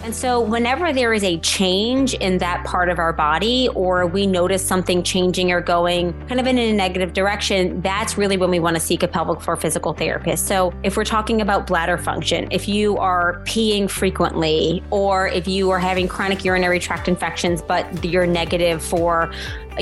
And so whenever there is a change in that part of our body, or we notice something changing or going kind of in a negative direction, that's really when we want to seek a pelvic floor physical therapist. So if we're talking about bladder function, if you are peeing frequently, or if you are having chronic urinary tract infections, but you're negative for a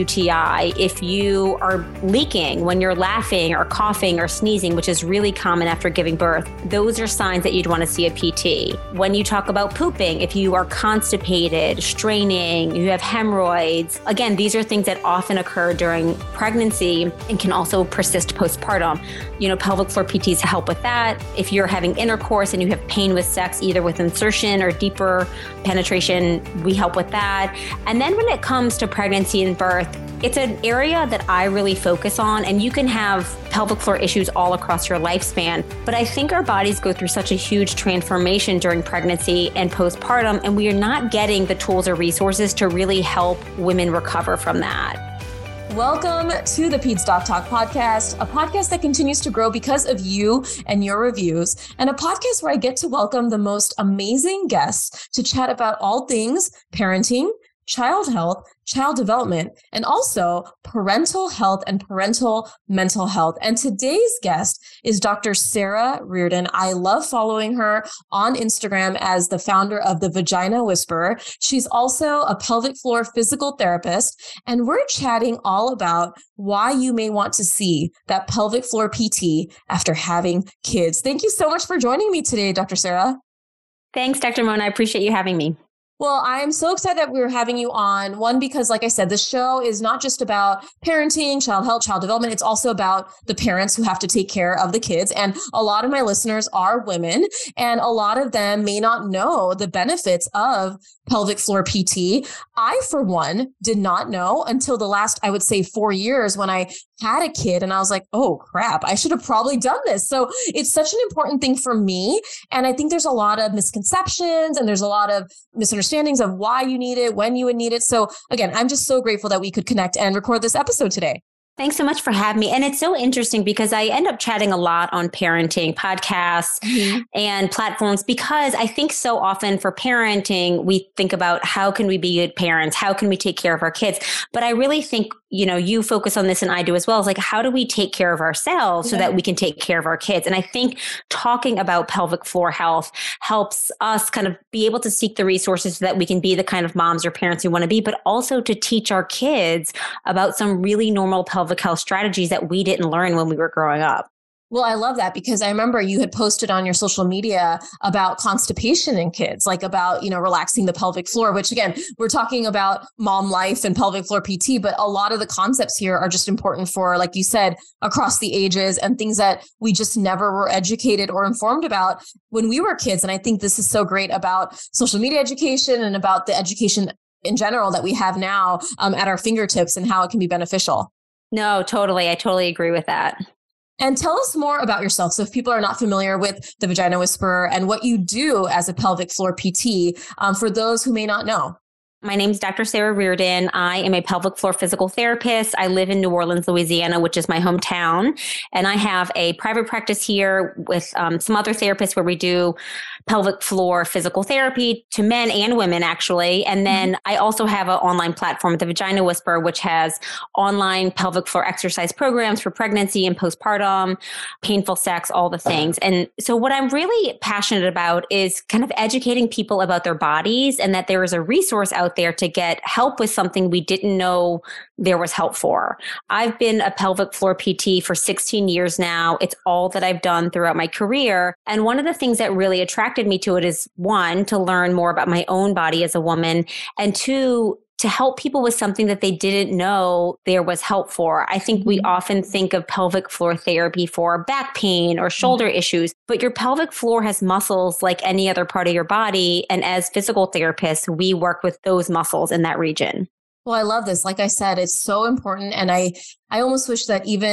UTI, if you are leaking when you're laughing or coughing or sneezing, which is really common after giving birth, those are signs that you'd want to see a PT. When you talk about pooping, if you are constipated, straining, you have hemorrhoids, again, these are things that often occur during pregnancy and can also persist postpartum. Pelvic floor PTs help with that. If you're having intercourse and you have pain with sex, either with insertion or deeper penetration, we help with that. And then when it comes to pregnancy and birth, it's an area that I really focus on, and you can have pelvic floor issues all across your lifespan. But I think our bodies go through such a huge transformation during pregnancy and postpartum, and we are not getting the tools or resources to really help women recover from that. Welcome to the Peds Doc Talk podcast, a podcast that continues to grow because of you and your reviews, and a podcast where I get to welcome the most amazing guests to chat about all things parenting, child health, child development, and also parental health and parental mental health. And today's guest is Dr. Sarah Reardon. I love following her on Instagram as the founder of The Vagina Whisperer. She's also a pelvic floor physical therapist, and we're chatting all about why you may want to see that pelvic floor PT after having kids. Thank you so much for joining me today, Dr. Sarah. Thanks, Dr. Mona. I appreciate you having me. Well, I'm so excited that we're having you on. One, because like I said, the show is not just about parenting, child health, child development. It's also about the parents who have to take care of the kids. And a lot of my listeners are women, and a lot of them may not know the benefits of pelvic floor PT. I, for one, did not know until the last, I would say, 4 years when I had a kid, and I was like, oh crap, I should have probably done this. So it's such an important thing for me. And I think there's a lot of misconceptions and there's a lot of misunderstandings of why you need it, when you would need it. So again, I'm just so grateful that we could connect and record this episode today. Thanks so much for having me. And it's so interesting because I end up chatting a lot on parenting podcasts and platforms, because I think so often for parenting, we think about how can we be good parents? How can we take care of our kids? But I really think, you focus on this and I do as well. It's like, how do we take care of ourselves so that we can take care of our kids? And I think talking about pelvic floor health helps us kind of be able to seek the resources so that we can be the kind of moms or parents we want to be, but also to teach our kids about some really normal pelvic health strategies that we didn't learn when we were growing up. Well, I love that, because I remember you had posted on your social media about constipation in kids, like about, relaxing the pelvic floor, which again, we're talking about mom life and pelvic floor PT, but a lot of the concepts here are just important for, like you said, across the ages and things that we just never were educated or informed about when we were kids. And I think this is so great about social media education and about the education in general that we have now at our fingertips and how it can be beneficial. No, totally. I totally agree with that. And tell us more about yourself. So if people are not familiar with The Vagina Whisperer and what you do as a pelvic floor PT, for those who may not know. My name is Dr. Sarah Reardon. I am a pelvic floor physical therapist. I live in New Orleans, Louisiana, which is my hometown. And I have a private practice here with some other therapists where we do pelvic floor physical therapy to men and women, actually. And then I also have an online platform, The Vagina Whisperer, which has online pelvic floor exercise programs for pregnancy and postpartum, painful sex, all the things. And so what I'm really passionate about is kind of educating people about their bodies, and that there is a resource out there to get help with something we didn't know there was help for. I've been a pelvic floor PT for 16 years now. It's all that I've done throughout my career. And one of the things that really attracted me to it is, one, to learn more about my own body as a woman, and two, to help people with something that they didn't know there was help for. I think we often think of pelvic floor therapy for back pain or shoulder issues, but your pelvic floor has muscles like any other part of your body. And as physical therapists, we work with those muscles in that region. Well, I love this. Like I said, it's so important. And I almost wish that even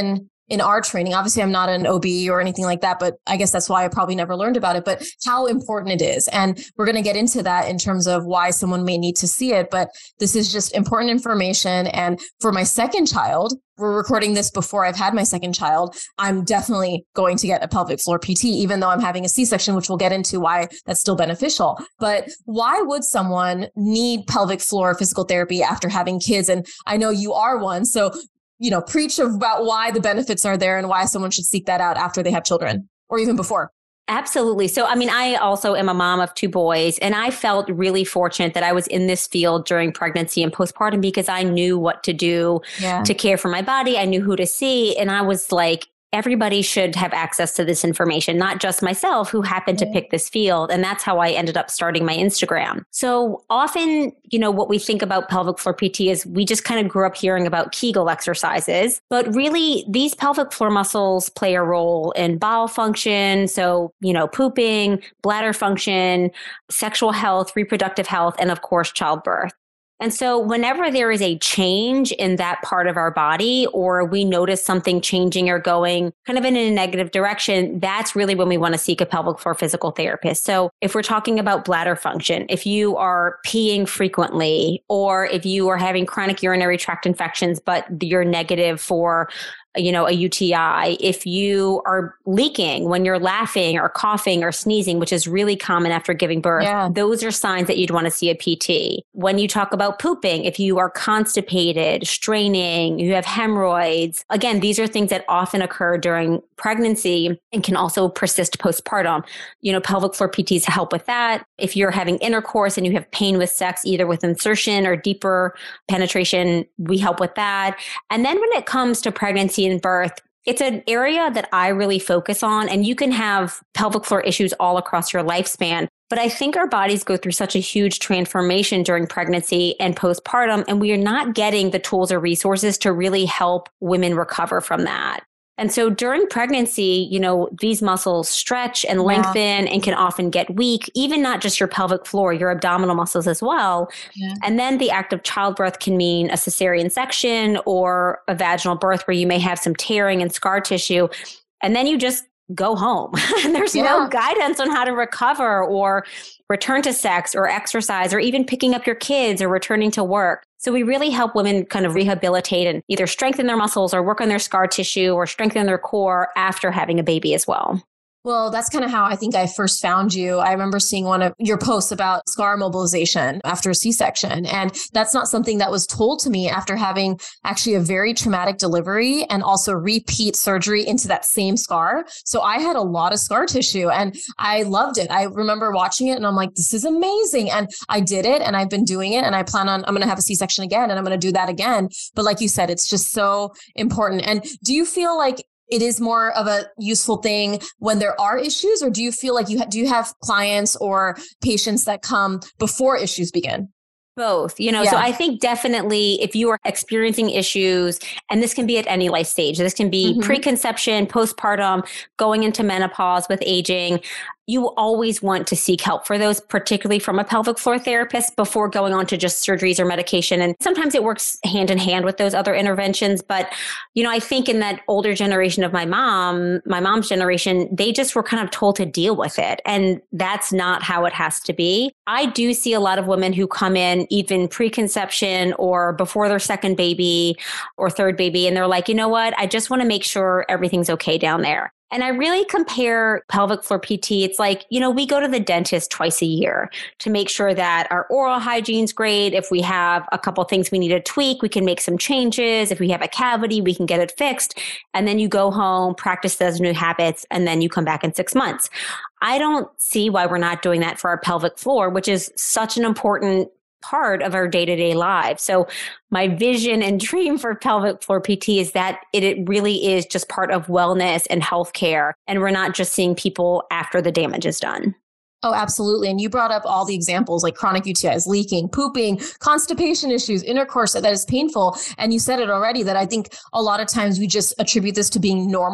in our training. Obviously, I'm not an OB or anything like that, but I guess that's why I probably never learned about it, but how important it is. And we're going to get into that in terms of why someone may need to see it. But this is just important information. And for my second child, we're recording this before I've had my second child, I'm definitely going to get a pelvic floor PT, even though I'm having a C-section, which we'll get into why that's still beneficial. But why would someone need pelvic floor physical therapy after having kids? And I know you are one. So, preach about why the benefits are there and why someone should seek that out after they have children or even before. Absolutely. So, I also am a mom of 2 boys, and I felt really fortunate that I was in this field during pregnancy and postpartum because I knew what to do to care for my body. I knew who to see. And I was like, everybody should have access to this information, not just myself who happened to pick this field. And that's how I ended up starting my Instagram. So often, what we think about pelvic floor PT is we just kind of grew up hearing about Kegel exercises, but really these pelvic floor muscles play a role in bowel function. So, pooping, bladder function, sexual health, reproductive health, and of course, childbirth. And so whenever there is a change in that part of our body, or we notice something changing or going kind of in a negative direction, that's really when we want to seek a pelvic floor physical therapist. So if we're talking about bladder function, if you are peeing frequently, or if you are having chronic urinary tract infections, but you're negative for a UTI, if you are leaking when you're laughing or coughing or sneezing, which is really common after giving birth, those are signs that you'd want to see a PT. When you talk about pooping, if you are constipated, straining, you have hemorrhoids, again, these are things that often occur during pregnancy and can also persist postpartum. Pelvic floor PTs help with that. If you're having intercourse and you have pain with sex, either with insertion or deeper penetration, we help with that. And then when it comes to pregnancy and birth, it's an area that I really focus on, and you can have pelvic floor issues all across your lifespan. But I think our bodies go through such a huge transformation during pregnancy and postpartum, and we are not getting the tools or resources to really help women recover from that. And so during pregnancy, these muscles stretch and lengthen and can often get weak, even not just your pelvic floor, your abdominal muscles as well. Yeah. And then the act of childbirth can mean a cesarean section or a vaginal birth where you may have some tearing and scar tissue. And then you just go home. And there's no guidance on how to recover or return to sex or exercise or even picking up your kids or returning to work. So we really help women kind of rehabilitate and either strengthen their muscles or work on their scar tissue or strengthen their core after having a baby as well. Well, that's kind of how I think I first found you. I remember seeing one of your posts about scar mobilization after a C-section. And that's not something that was told to me after having actually a very traumatic delivery and also repeat surgery into that same scar. So I had a lot of scar tissue and I loved it. I remember watching it and I'm like, this is amazing. And I did it and I've been doing it and I'm going to have a C-section again and I'm going to do that again. But like you said, it's just so important. And do you feel like it is more of a useful thing when there are issues, or do you feel like do you have clients or patients that come before issues begin? Both, so I think definitely if you are experiencing issues, and this can be at any life stage, this can be preconception, postpartum, going into menopause with aging, you always want to seek help for those, particularly from a pelvic floor therapist before going on to just surgeries or medication. And sometimes it works hand in hand with those other interventions. But, I think in that older generation of my mom's generation, they just were kind of told to deal with it. And that's not how it has to be. I do see a lot of women who come in even preconception or before their second baby or third baby. And they're like, you know what? I just want to make sure everything's okay down there. And I really compare pelvic floor PT. It's like, we go to the dentist twice a year to make sure that our oral hygiene's great. If we have a couple things we need to tweak, we can make some changes. If we have a cavity, we can get it fixed. And then you go home, practice those new habits, and then you come back in 6 months. I don't see why we're not doing that for our pelvic floor, which is such an important part of our day-to-day lives. So my vision and dream for pelvic floor PT is that it really is just part of wellness and healthcare. And we're not just seeing people after the damage is done. Oh, absolutely. And you brought up all the examples like chronic UTIs, leaking, pooping, constipation issues, intercourse that is painful. And you said it already that I think a lot of times we just attribute this to being normal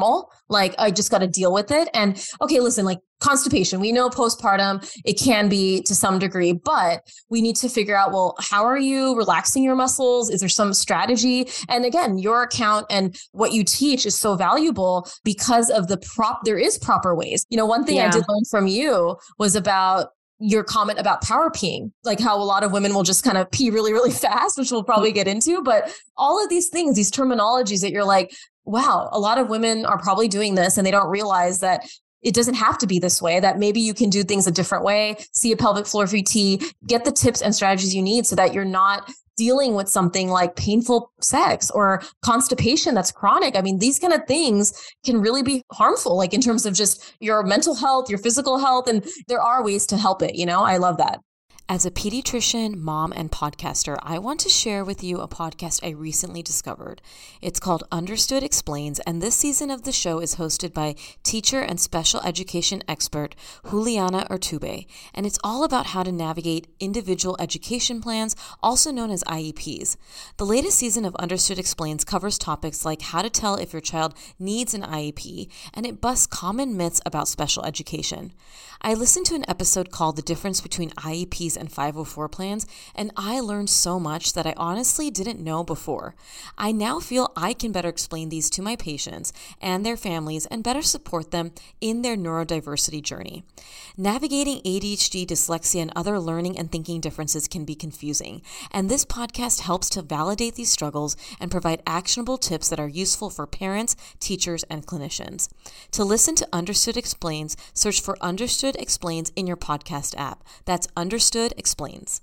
like, I just got to deal with it. And okay, listen, like constipation, we know postpartum, it can be to some degree, but we need to figure out, well, how are you relaxing your muscles? Is there some strategy? And again, your account and what you teach is so valuable because of there is proper ways. One thing I did learn from you was about your comment about power peeing, like how a lot of women will just kind of pee really, really fast, which we'll probably get into. But all of these things, these terminologies that you're like, wow, a lot of women are probably doing this and they don't realize that it doesn't have to be this way, that maybe you can do things a different way, see a pelvic floor PT, get the tips and strategies you need so that you're not dealing with something like painful sex or constipation that's chronic. I mean, these kind of things can really be harmful, like in terms of just your mental health, your physical health, and there are ways to help it. I love that. As a pediatrician, mom, and podcaster, I want to share with you a podcast I recently discovered. It's called Understood Explains, and this season of the show is hosted by teacher and special education expert Juliana Urtubey, and it's all about how to navigate individual education plans, also known as IEPs. The latest season of Understood Explains covers topics like how to tell if your child needs an IEP, and it busts common myths about special education. I listened to an episode called The Difference Between IEPs and 504 plans, and I learned so much that I honestly didn't know before. I now feel I can better explain these to my patients and their families and better support them in their neurodiversity journey. Navigating ADHD, dyslexia, and other learning and thinking differences can be confusing, and this podcast helps to validate these struggles and provide actionable tips that are useful for parents, teachers, and clinicians. To listen to Understood Explains, search for Understood Explains in your podcast app. That's Understood Explains.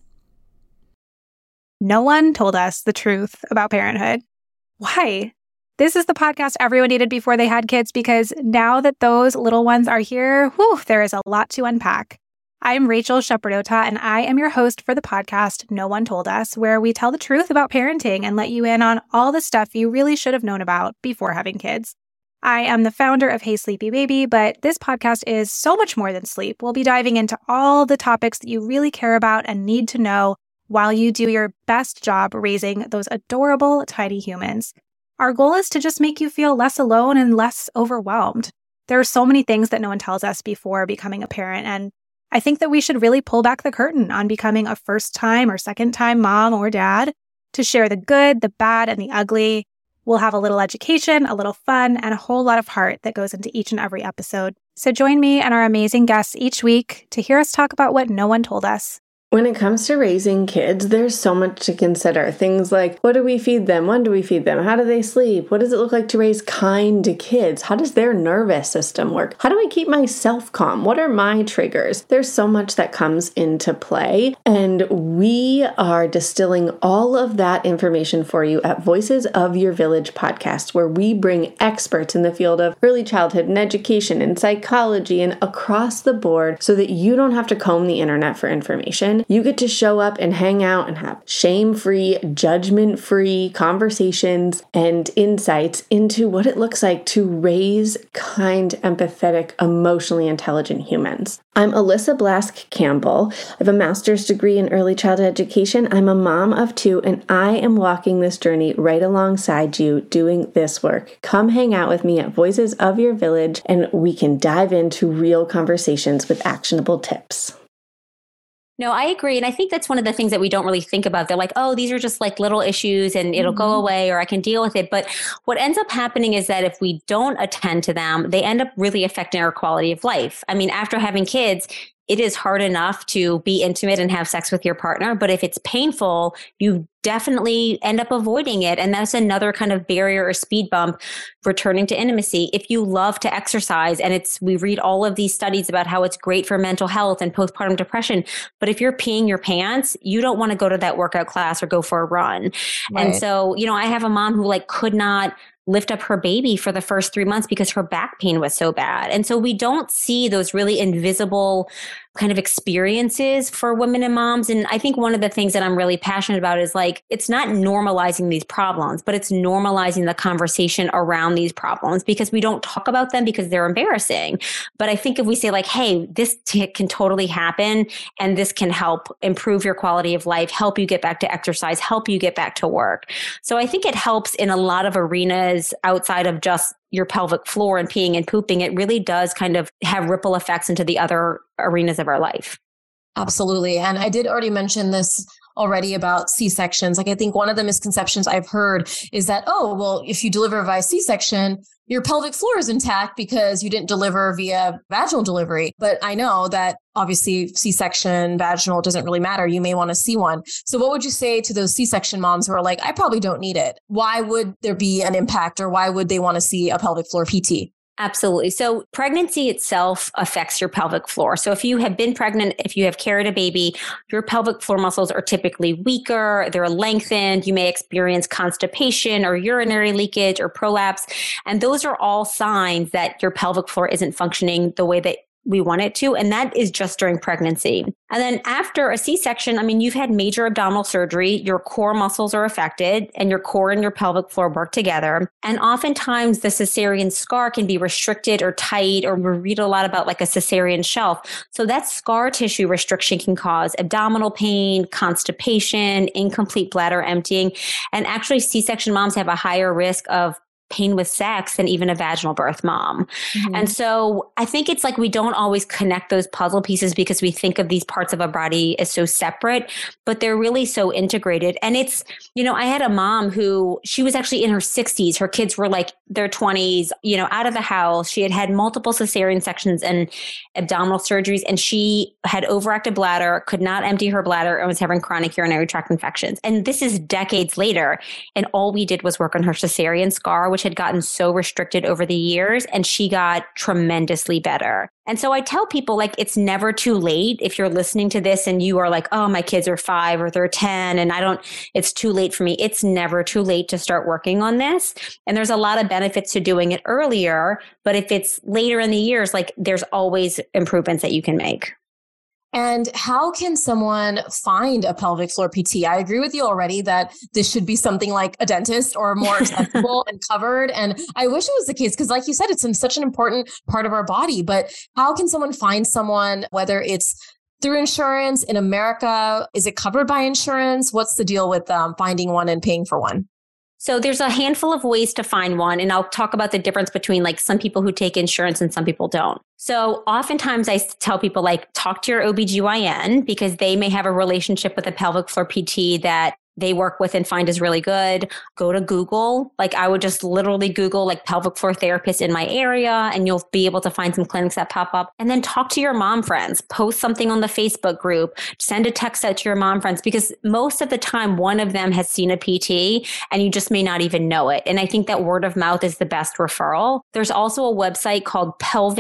No one told us the truth about parenthood. Why? This is the podcast everyone needed before they had kids, because now that those little ones are here, there is a lot to unpack. I'm Rachel Shepardota, and I am your host for the podcast No One Told Us, where we tell the truth about parenting and let you in on all the stuff you really should have known about before having kids. I am the founder of Hey Sleepy Baby, but this podcast is so much more than sleep. We'll be diving into all the topics that you really care about and need to know while you do your best job raising those adorable, tiny humans. Our goal is to just make you feel less alone and less overwhelmed. There are so many things that no one tells us before becoming a parent, and I think that we should really pull back the curtain on becoming a first-time or second-time mom or dad to share the good, the bad, and the ugly. We'll have a little education, a little fun, and a whole lot of heart that goes into each and every episode. So join me and our amazing guests each week to hear us talk about what no one told us. When it comes to raising kids, there's so much to consider. Things like, what do we feed them? When do we feed them? How do they sleep? What does it look like to raise kind kids? How does their nervous system work? How do I keep myself calm? What are my triggers? There's so much that comes into play, and we are distilling all of that information for you at Voices of Your Village podcast, where we bring experts in the field of early childhood and education and psychology and across the board so that you don't have to comb the internet for information. You get to show up and hang out and have shame-free, judgment-free conversations and insights into what it looks like to raise kind, empathetic, emotionally intelligent humans. I'm Alyssa Blask Campbell. I have a master's degree in early childhood education. I'm a mom of 2, and I am walking this journey right alongside you doing this work. Come hang out with me at Voices of Your Village, and we can dive into real conversations with actionable tips. No, I agree. And I think that's one of the things that we don't really think about. They're like, oh, these are just like little issues and it'll go away or I can deal with it. But what ends up happening is that if we don't attend to them, they end up really affecting our quality of life. I mean, after having kids, it is hard enough to be intimate and have sex with your partner. But if it's painful, you definitely end up avoiding it. And that's another kind of barrier or speed bump returning to intimacy. If you love to exercise, and we read all of these studies about how it's great for mental health and postpartum depression, but if you're peeing your pants, you don't want to go to that workout class or go for a run. Right. And so, I have a mom who could not lift up her baby for the first 3 months because her back pain was so bad. And so we don't see those really invisible kind of experiences for women and moms. And I think one of the things that I'm really passionate about is it's not normalizing these problems, but it's normalizing the conversation around these problems because we don't talk about them because they're embarrassing. But I think if we say hey, this can totally happen and this can help improve your quality of life, help you get back to exercise, help you get back to work. So I think it helps in a lot of arenas outside of just your pelvic floor and peeing and pooping, it really does kind of have ripple effects into the other arenas of our life. Absolutely. And I did already mention this already about C-sections. Like, I think one of the misconceptions I've heard is that, oh, well, if you deliver via C-section, your pelvic floor is intact because you didn't deliver via vaginal delivery. But I know that obviously C-section, vaginal doesn't really matter. You may want to see one. So what would you say to those C-section moms who are like, I probably don't need it? Why would there be an impact, or why would they want to see a pelvic floor PT? Absolutely. So pregnancy itself affects your pelvic floor. So if you have been pregnant, if you have carried a baby, your pelvic floor muscles are typically weaker, they're lengthened, you may experience constipation or urinary leakage or prolapse. And those are all signs that your pelvic floor isn't functioning the way that we want it to. And that is just during pregnancy. And then after a C-section, I mean, you've had major abdominal surgery, your core muscles are affected, and your core and your pelvic floor work together. And oftentimes the cesarean scar can be restricted or tight, or we read a lot about like a cesarean shelf. So that scar tissue restriction can cause abdominal pain, constipation, incomplete bladder emptying. And actually C-section moms have a higher risk of pain with sex than even a vaginal birth mom. Mm-hmm. And so I think it's like we don't always connect those puzzle pieces because we think of these parts of our body as so separate, but they're really so integrated. And it's, you know, I had a mom who, she was actually in her 60s. Her kids were like their 20s, you know, out of the house. She had had multiple cesarean sections and abdominal surgeries, and she had overactive bladder, could not empty her bladder, and was having chronic urinary tract infections. And this is decades later. And all we did was work on her cesarean scar, which had gotten so restricted over the years, and she got tremendously better. And so I tell people, like, it's never too late. If you're listening to this and you are like, oh, my kids are 5 or they're 10 and it's too late for me. It's never too late to start working on this. And there's a lot of benefits to doing it earlier. But if it's later in the years, like, there's always improvements that you can make. And how can someone find a pelvic floor PT? I agree with you already that this should be something like a dentist or more accessible and covered. And I wish it was the case because, like you said, it's in such an important part of our body. But how can someone find someone, whether it's through insurance in America? Is it covered by insurance? What's the deal with finding one and paying for one? So there's a handful of ways to find one. And I'll talk about the difference between like some people who take insurance and some people don't. So oftentimes I tell people, like, talk to your OBGYN because they may have a relationship with a pelvic floor PT that they work with and find is really good. Go to Google. Like, I would just literally Google like pelvic floor therapist in my area, and you'll be able to find some clinics that pop up. And then talk to your mom friends, post something on the Facebook group, send a text out to your mom friends, because most of the time one of them has seen a PT and you just may not even know it. And I think that word of mouth is the best referral. There's also a website called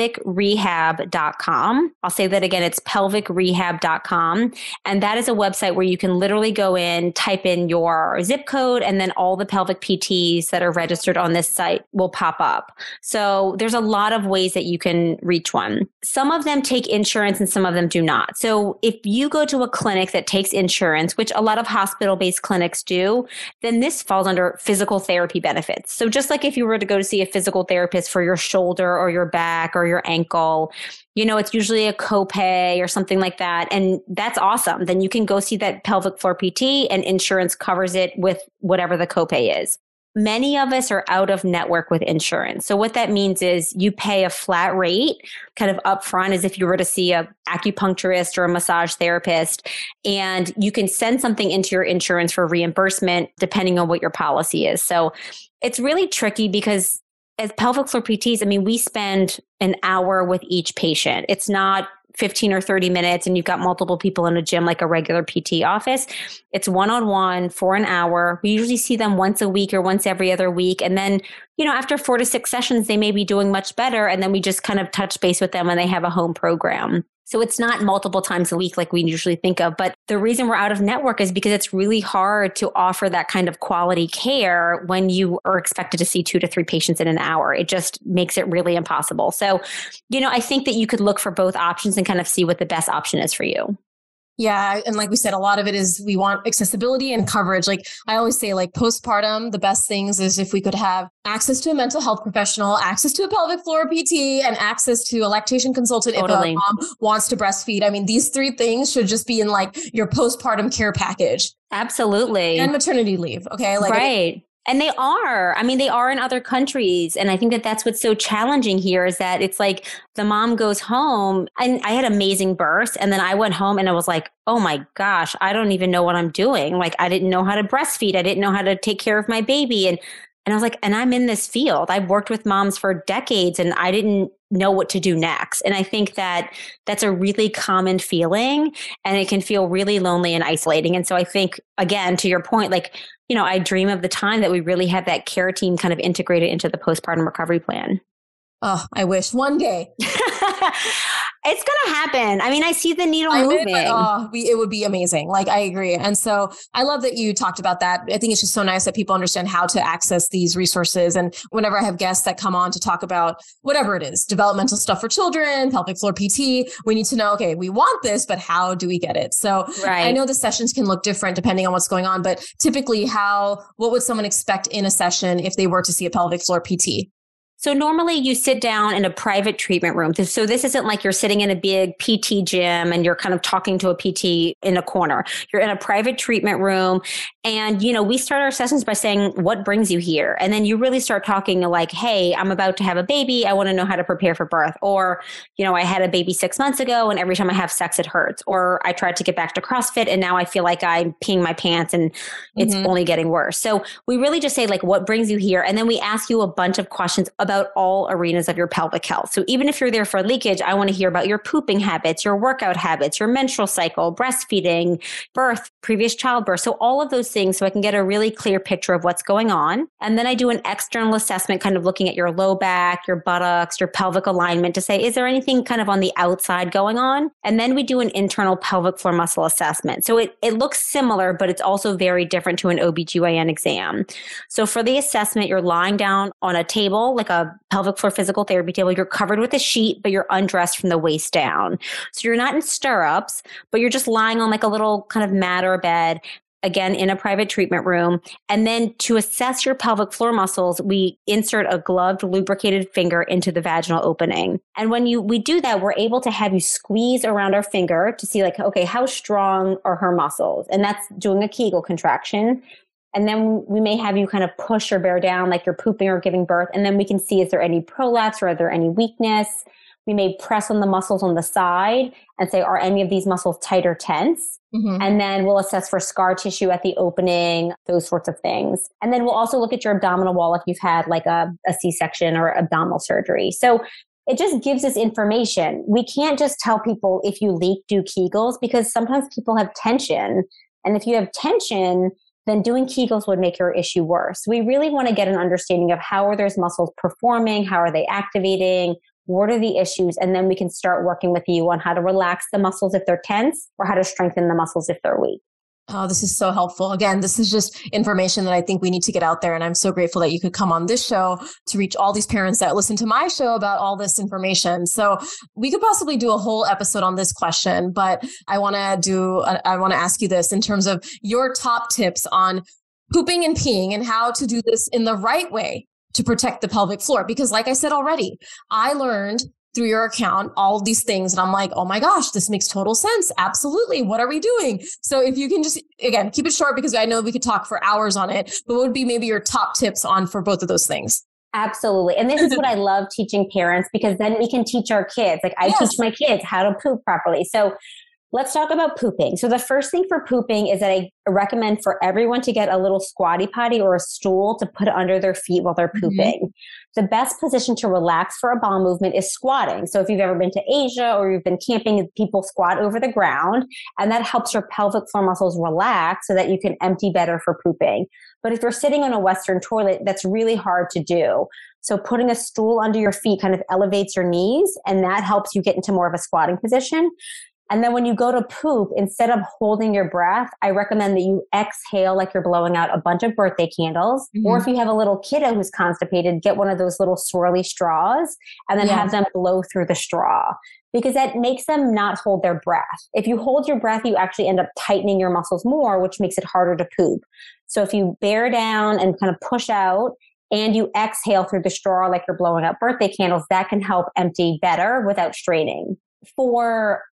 pelvicrehab.com. I'll say that again, it's pelvicrehab.com. And that is a website where you can literally go in, type in your zip code, and then all the pelvic PTs that are registered on this site will pop up. So there's a lot of ways that you can reach one. Some of them take insurance and some of them do not. So if you go to a clinic that takes insurance, which a lot of hospital-based clinics do, then this falls under physical therapy benefits. So just like if you were to go to see a physical therapist for your shoulder or your back or your ankle, you know, it's usually a copay or something like that. And that's awesome. Then you can go see that pelvic floor PT and insurance covers it with whatever the copay is. Many of us are out of network with insurance. So what that means is you pay a flat rate kind of upfront as if you were to see a acupuncturist or a massage therapist, and you can send something into your insurance for reimbursement depending on what your policy is. So it's really tricky because as pelvic floor PTs, I mean, we spend an hour with each patient. It's not 15 or 30 minutes and you've got multiple people in a gym like a regular PT office. It's one-on-one for an hour. We usually see them once a week or once every other week. And then, you know, after 4 to 6 sessions, they may be doing much better. And then we just kind of touch base with them when they have a home program. So it's not multiple times a week like we usually think of. But the reason we're out of network is because it's really hard to offer that kind of quality care when you are expected to see 2 to 3 patients in an hour. It just makes it really impossible. So, you know, I think that you could look for both options and kind of see what the best option is for you. Yeah. And like we said, a lot of it is we want accessibility and coverage. Like I always say, like postpartum, the best things is if we could have access to a mental health professional, access to a pelvic floor PT, and access to a lactation consultant Totally. if a mom wants to breastfeed. I mean, these 3 things should just be in like your postpartum care package. Absolutely. And maternity leave. Okay. Like right. And they are. I mean, they are in other countries. And I think that that's what's so challenging here is that it's like the mom goes home and I had amazing births. And then I went home and I was like, oh my gosh, I don't even know what I'm doing. Like, I didn't know how to breastfeed. I didn't know how to take care of my baby. And I was like, and I'm in this field. I've worked with moms for decades and I didn't know what to do next. And I think that that's a really common feeling and it can feel really lonely and isolating. And so I think, again, to your point, like, you know, I dream of the time that we really have that care team kind of integrated into the postpartum recovery plan. Oh, I wish one day. It's going to happen. I mean, I see the needle moving. It would be amazing. Like, I agree. And so I love that you talked about that. I think it's just so nice that people understand how to access these resources. And whenever I have guests that come on to talk about whatever it is, developmental stuff for children, pelvic floor PT, we need to know, okay, we want this, but how do we get it? So I know the sessions can look different depending on what's going on, but typically what would someone expect in a session if they were to see a pelvic floor PT? So normally you sit down in a private treatment room. So this isn't like you're sitting in a big PT gym and you're kind of talking to a PT in a corner. You're in a private treatment room. And, you know, we start our sessions by saying, what brings you here? And then you really start talking like, hey, I'm about to have a baby. I want to know how to prepare for birth. Or, you know, I had a baby 6 months ago and every time I have sex, it hurts. Or I tried to get back to CrossFit and now I feel like I'm peeing my pants and it's only getting worse. So we really just say like, what brings you here? And then we ask you a bunch of questions about all arenas of your pelvic health. So even if you're there for leakage, I want to hear about your pooping habits, your workout habits, your menstrual cycle, breastfeeding, birth, previous childbirth. So all of those things so I can get a really clear picture of what's going on. And then I do an external assessment, kind of looking at your low back, your buttocks, your pelvic alignment to say, is there anything kind of on the outside going on? And then we do an internal pelvic floor muscle assessment. So it looks similar, but it's also very different to an OBGYN exam. So for the assessment, you're lying down on a table, like a pelvic floor physical therapy table. You're covered with a sheet, but you're undressed from the waist down. So you're not in stirrups, but you're just lying on like a little kind of mat or bed, again, in a private treatment room. And then to assess your pelvic floor muscles, we insert a gloved, lubricated finger into the vaginal opening. And when we do that, we're able to have you squeeze around our finger to see like, okay, how strong are her muscles? And that's doing a Kegel contraction. And then we may have you kind of push or bear down like you're pooping or giving birth. And then we can see, is there any prolapse or are there any weakness? We may press on the muscles on the side and say, are any of these muscles tight or tense? And then we'll assess for scar tissue at the opening, those sorts of things. And then we'll also look at your abdominal wall if you've had like a C-section or abdominal surgery. So it just gives us information. We can't just tell people if you leak, do Kegels, because sometimes people have tension. And if you have tension, then doing Kegels would make your issue worse. We really want to get an understanding of how are those muscles performing? How are they activating? What are the issues? And then we can start working with you on how to relax the muscles if they're tense or how to strengthen the muscles if they're weak. Oh, this is so helpful. Again, this is just information that I think we need to get out there. And I'm so grateful that you could come on this show to reach all these parents that listen to my show about all this information. So we could possibly do a whole episode on this question, but I want to ask you this in terms of your top tips on pooping and peeing and how to do this in the right way to protect the pelvic floor. Because like I said already, I learned through your account all of these things. And I'm like, oh my gosh, this makes total sense. Absolutely. What are we doing? So if you can just, again, keep it short because I know we could talk for hours on it, but what would be maybe your top tips on for both of those things? Absolutely. And this is what I love teaching parents because then we can teach our kids. Like I teach my kids how to poop properly. So let's talk about pooping. So the first thing for pooping is that I recommend for everyone to get a little squatty potty or a stool to put under their feet while they're pooping. The best position to relax for a bowel movement is squatting. So if you've ever been to Asia or you've been camping, people squat over the ground and that helps your pelvic floor muscles relax so that you can empty better for pooping. But if you're sitting on a Western toilet, that's really hard to do. So putting a stool under your feet kind of elevates your knees and that helps you get into more of a squatting position. And then when you go to poop, instead of holding your breath, I recommend that you exhale like you're blowing out a bunch of birthday candles. Or if you have a little kiddo who's constipated, get one of those little swirly straws and then have them blow through the straw because that makes them not hold their breath. If you hold your breath, you actually end up tightening your muscles more, which makes it harder to poop. So if you bear down and kind of push out and you exhale through the straw like you're blowing out birthday candles, that can help empty better without straining. For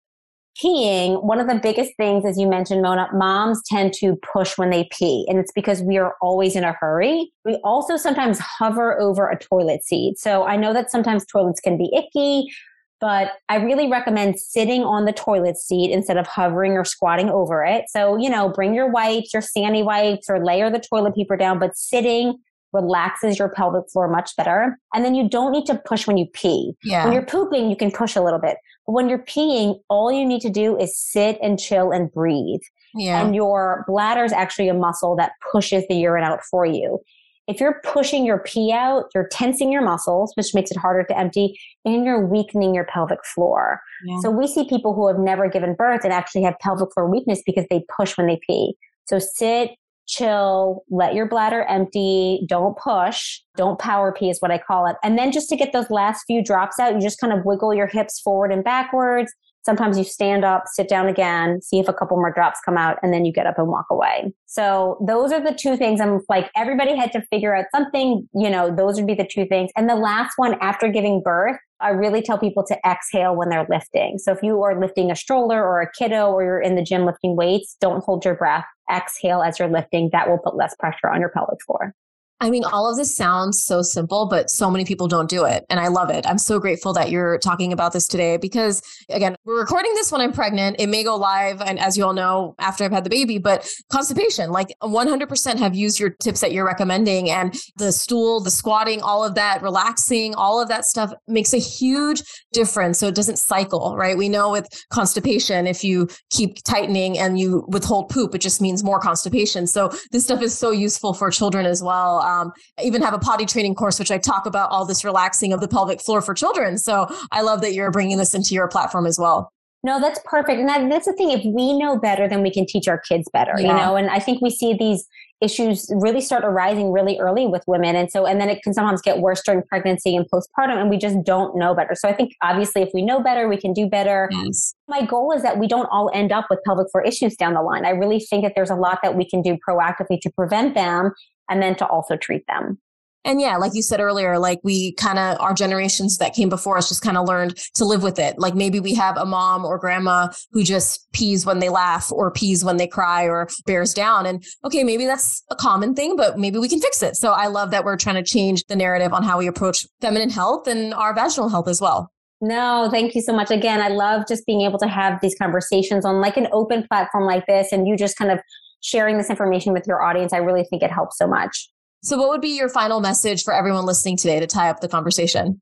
peeing, one of the biggest things, as you mentioned, Mona, moms tend to push when they pee, and it's because we are always in a hurry. We also sometimes hover over a toilet seat. So I know that sometimes toilets can be icky, but I really recommend sitting on the toilet seat instead of hovering or squatting over it. So, bring your wipes, your sandy wipes, or layer the toilet paper down, but sitting relaxes your pelvic floor much better. And then you don't need to push when you pee. Yeah. When you're pooping, you can push a little bit. But when you're peeing, all you need to do is sit and chill and breathe. Yeah. And your bladder is actually a muscle that pushes the urine out for you. If you're pushing your pee out, you're tensing your muscles, which makes it harder to empty, and you're weakening your pelvic floor. Yeah. So we see people who have never given birth and actually have pelvic floor weakness because they push when they pee. So sit, chill, let your bladder empty, don't push, don't power pee is what I call it. And then just to get those last few drops out, you just kind of wiggle your hips forward and backwards. Sometimes you stand up, sit down again, see if a couple more drops come out, and then you get up and walk away. So those are the two things. I'm like, everybody had to figure out something, those would be the two things. And the last one, after giving birth, I really tell people to exhale when they're lifting. So if you are lifting a stroller or a kiddo, or you're in the gym lifting weights, don't hold your breath. Exhale as you're lifting. That will put less pressure on your pelvic floor. I mean, all of this sounds so simple, but so many people don't do it. And I love it. I'm so grateful that you're talking about this today because, again, we're recording this when I'm pregnant. It may go live, and as you all know, after I've had the baby, but constipation, like 100% have used your tips that you're recommending, and the stool, the squatting, all of that, relaxing, all of that stuff makes a huge difference. So it doesn't cycle, right? We know with constipation, if you keep tightening and you withhold poop, it just means more constipation. So this stuff is so useful for children as well. I even have a potty training course, which I talk about all this relaxing of the pelvic floor for children. So I love that you're bringing this into your platform as well. No, that's perfect. And that's the thing. If we know better, then we can teach our kids better, and I think we see these issues really start arising really early with women. And then it can sometimes get worse during pregnancy and postpartum, and we just don't know better. So I think obviously if we know better, we can do better. Yes. My goal is that we don't all end up with pelvic floor issues down the line. I really think that there's a lot that we can do proactively to prevent them and then to also treat them. And yeah, like you said earlier, like we kind of, our generations that came before us just kind of learned to live with it. Like maybe we have a mom or grandma who just pees when they laugh or pees when they cry or bears down. And okay, maybe that's a common thing, but maybe we can fix it. So I love that we're trying to change the narrative on how we approach feminine health and our vaginal health as well. No, thank you so much. Again, I love just being able to have these conversations on like an open platform like this, and you just kind of sharing this information with your audience. I really think it helps so much. So what would be your final message for everyone listening today to tie up the conversation?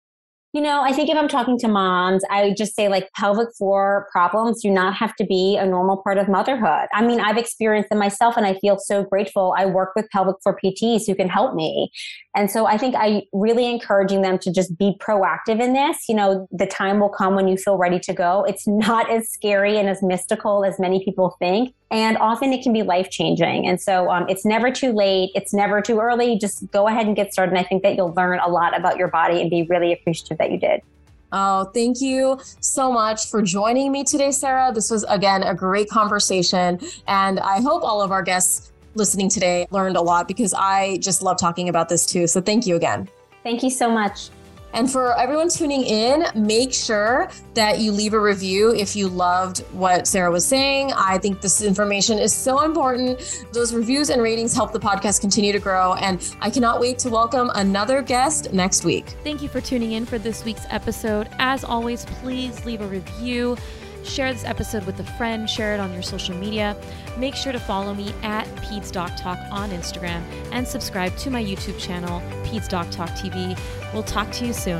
I think if I'm talking to moms, I would just say like pelvic floor problems do not have to be a normal part of motherhood. I mean, I've experienced them myself and I feel so grateful. I work with pelvic floor PTs who can help me. And so I think I really encouraging them to just be proactive in this. The time will come when you feel ready to go. It's not as scary and as mystical as many people think. And often it can be life-changing. And so it's never too late. It's never too early. Just go ahead and get started. And I think that you'll learn a lot about your body and be really appreciative that you did. Oh, thank you so much for joining me today, Sarah. This was, again, a great conversation. And I hope all of our guests listening today learned a lot because I just love talking about this too. So thank you again. Thank you so much. And for everyone tuning in, make sure that you leave a review if you loved what Sarah was saying. I think this information is so important. Those reviews and ratings help the podcast continue to grow. And I cannot wait to welcome another guest next week. Thank you for tuning in for this week's episode. As always, please leave a review. Share this episode with a friend, share it on your social media. Make sure to follow me at Peds Doc Talk on Instagram and subscribe to my YouTube channel, Peds Doc Talk TV. We'll talk to you soon.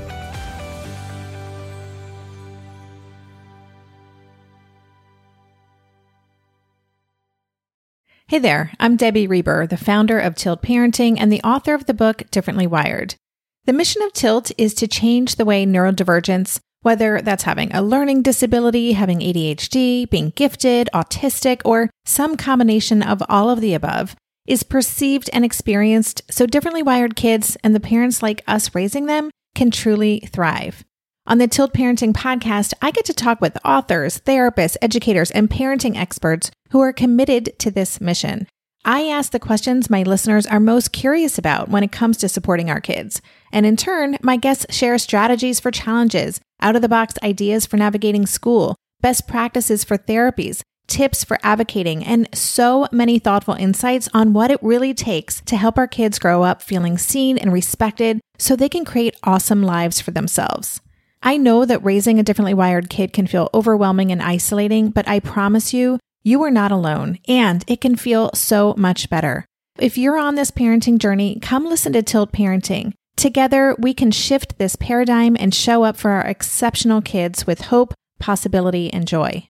Hey there, I'm Debbie Reber, the founder of Tilt Parenting and the author of the book Differently Wired. The mission of Tilt is to change the way neurodivergence, whether that's having a learning disability, having ADHD, being gifted, autistic, or some combination of all of the above, is perceived and experienced so differently wired kids and the parents like us raising them can truly thrive. On the Tilt Parenting podcast, I get to talk with authors, therapists, educators, and parenting experts who are committed to this mission. I ask the questions my listeners are most curious about when it comes to supporting our kids. And in turn, my guests share strategies for challenges, out-of-the-box ideas for navigating school, best practices for therapies, tips for advocating, and so many thoughtful insights on what it really takes to help our kids grow up feeling seen and respected so they can create awesome lives for themselves. I know that raising a differently wired kid can feel overwhelming and isolating, but I promise you, you are not alone, and it can feel so much better. If you're on this parenting journey, come listen to Tilt Parenting. Together, we can shift this paradigm and show up for our exceptional kids with hope, possibility, and joy.